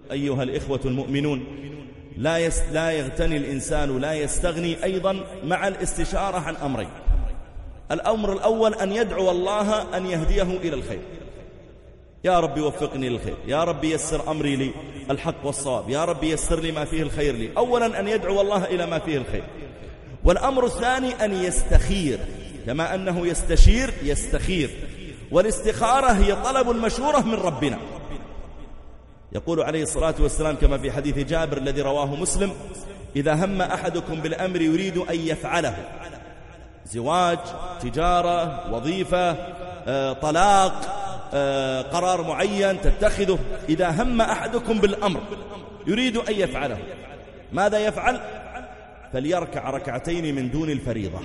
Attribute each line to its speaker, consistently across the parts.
Speaker 1: أيها الإخوة المؤمنون، لا يغتني الإنسان، لا يستغني أيضا مع الاستشارة عن أمرين. الأمر الأول أن يدعو الله أن يهديه إلى الخير، يا رب وفقني للخير، يا رب يسر أمري لي الحق والصواب، يا رب يسر لي ما فيه الخير لي. أولا أن يدعو الله إلى ما فيه الخير. والأمر الثاني أن يستخير، كما أنه يستشير يستخير، والاستخارة هي طلب المشورة من ربنا. يقول عليه الصلاة والسلام كما في حديث جابر الذي رواه مسلم: إذا هم أحدكم بالأمر يريد أن يفعله، زواج، تجارة، وظيفة، طلاق، قرار معين تتخذه، إذا هم أحدكم بالأمر يريد أن يفعله، ماذا يفعل؟ فليركع ركعتين من دون الفريضة،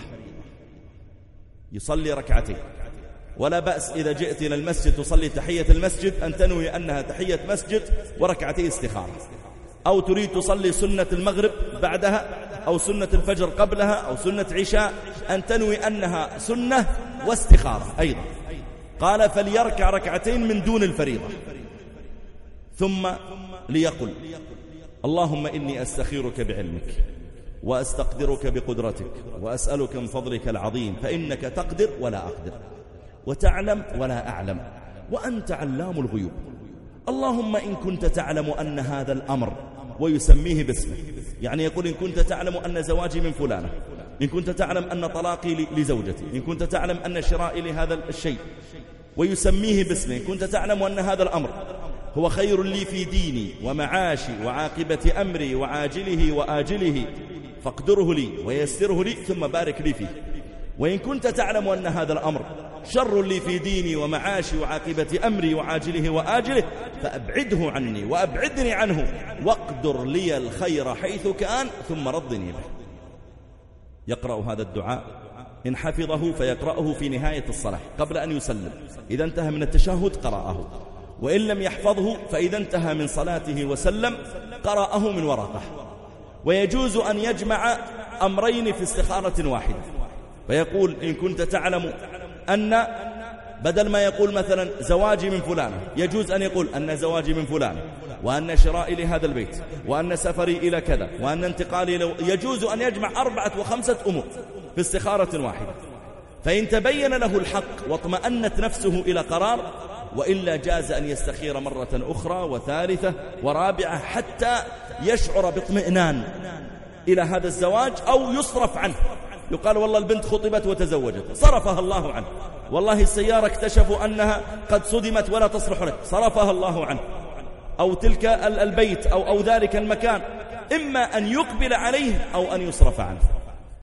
Speaker 1: يصلي ركعتين. ولا بأس إذا جئت إلى المسجد تصلي تحية المسجد أن تنوي أنها تحية مسجد وركعتي استخارة، أو تريد تصلي سنة المغرب بعدها أو سنة الفجر قبلها أو سنة عشاء، أن تنوي أنها سنة واستخارة أيضا. قال: فليركع ركعتين من دون الفريضة، ثم ليقل: اللهم إني أستخيرك بعلمك وأستقدرك بقدرتك وأسألك من فضلك العظيم، فإنك تقدر ولا أقدر، وتعلم ولا أعلم، وأنت علام الغيوب. اللهم إن كنت تعلم أن هذا الأمر، ويسميه باسمه، يعني يقول: إن كنت تعلم أن زواجي من فلانة، إن كنت تعلم أن طلاقي لزوجتي، إن كنت تعلم أن شرائي لهذا الشيء، ويسميه باسمه. إن كنت تعلم أن هذا الأمر هو خير لي في ديني ومعاشي وعاقبة أمري وعاجله وآجله، فاقدره لي ويسره لي ثم بارك لي فيه. وإن كنت تعلم أن هذا الأمر شر لي في ديني ومعاشي وعاقبة أمري وعاجله وآجله، فأبعده عني وأبعدني عنه، واقدر لي الخير حيث كان ثم ردني به. يقرأ هذا الدعاء إن حفظه فيقرأه في نهاية الصلاة قبل أن يسلم، إذا انتهى من التشهد قرأه، وإن لم يحفظه فإذا انتهى من صلاته وسلم قرأه من ورقه. ويجوز أن يجمع أمرين في استخارة واحدة، فيقول: إن كنت تعلم أن، بدل ما يقول مثلا زواجي من فلانة، يجوز أن يقول أن زواجي من فلانة، وأن شرائي لهذا البيت، وأن سفري إلى كذا، وأن انتقالي يجوز أن يجمع 4 و5 أمور في استخارة واحدة. فإن تبين له الحق واطمأنت نفسه إلى قرار، وإلا جاز أن يستخير مرة أخرى وثالثة ورابعة حتى يشعر باطمئنان إلى هذا الزواج، أو يصرف عنه. يقال: والله البنت خطبت وتزوجت، صرفها الله عنه. والله السيارة اكتشفوا أنها قد صدمت ولا تصلح لك، صرفها الله عنه. أو تلك البيت أو ذلك المكان، إما أن يقبل عليه أو أن يصرف عنه.